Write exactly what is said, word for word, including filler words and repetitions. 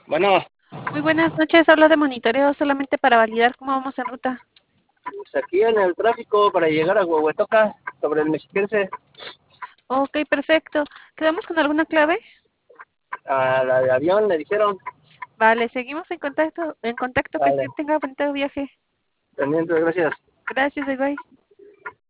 Bueno, Muy buenas noches, hablo de monitoreo solamente para validar cómo vamos en ruta. pues aquí en el tráfico para llegar a Huehuetoca, sobre el Mexiquense, Ok, perfecto. ¿Quedamos con alguna clave? a la de avión, le dijeron. Vale, seguimos en contacto, en contacto, que Vale, te- tenga bonito viaje. pendiente, gracias. Gracias, bye bye.